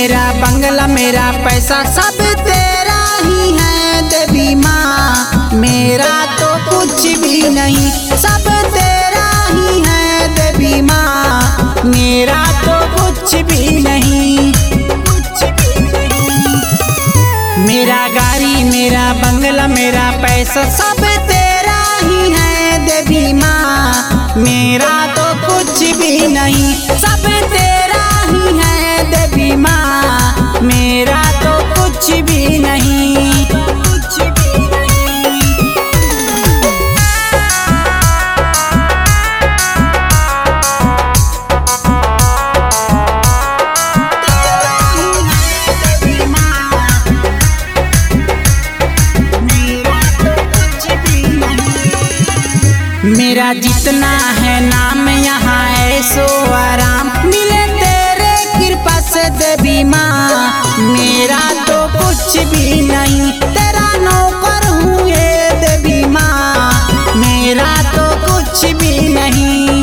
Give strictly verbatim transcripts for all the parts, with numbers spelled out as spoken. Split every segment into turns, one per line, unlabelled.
मेरा बंगला मेरा पैसा सब तेरा ही है देवी माँ, मेरा तो कुछ भी नहीं, सब तेरा ही है देवी माँ, मेरा तो कुछ भी नहीं। मेरा गाड़ी मेरा बंगला मेरा पैसा सब तेरा ही है देवी माँ, मेरा तो कुछ भी नहीं, सब तेरा ही है देवी माँ, मेरा तो कुछ भी नहीं। मेरा जितना है नाम यहाँ ऐसो आराम मिले तेरे कृपा से देवी माँ, मेरा तो कुछ भी नहीं, तेरा नौकर हूँ ये देवी माँ, मेरा तो कुछ भी नहीं।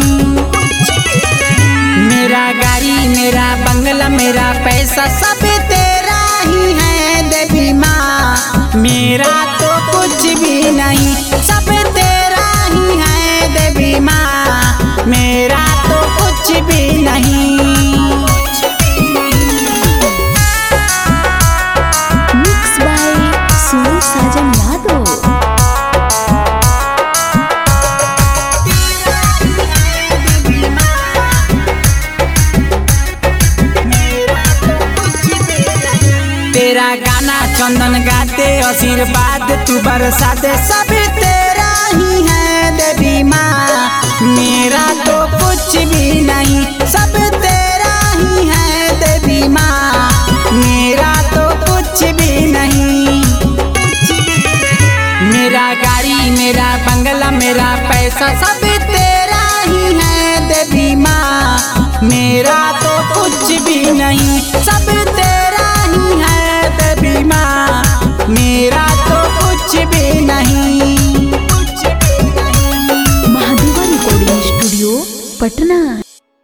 मेरा गाड़ी मेरा बंगला मेरा पैसा सब तेरा ही है देवी माँ, मेरा तो कुछ भी नहीं, सब तेरा ही है देवी माँ, मेरा तो कुछ भी नहीं।
Mix by Sonu Sajan Yadav.
तेरा गाना चंदन गाते आशीर्वाद तू बरसा दे, सब तेरा ही है देवी माँ, मेरा तो कुछ भी नहीं, सब तेरा ही है देवी माँ, मेरा तो कुछ भी नहीं। मेरा गाड़ी मेरा बंगला मेरा पैसा सब तेरा ही है देवी माँ, मेरा तो कुछ भी नहीं, सब तेरा ही है देवी माँ, मेरा तो कुछ भी नहीं।
महादेवा रिकॉर्डिंग स्टूडियो पटना।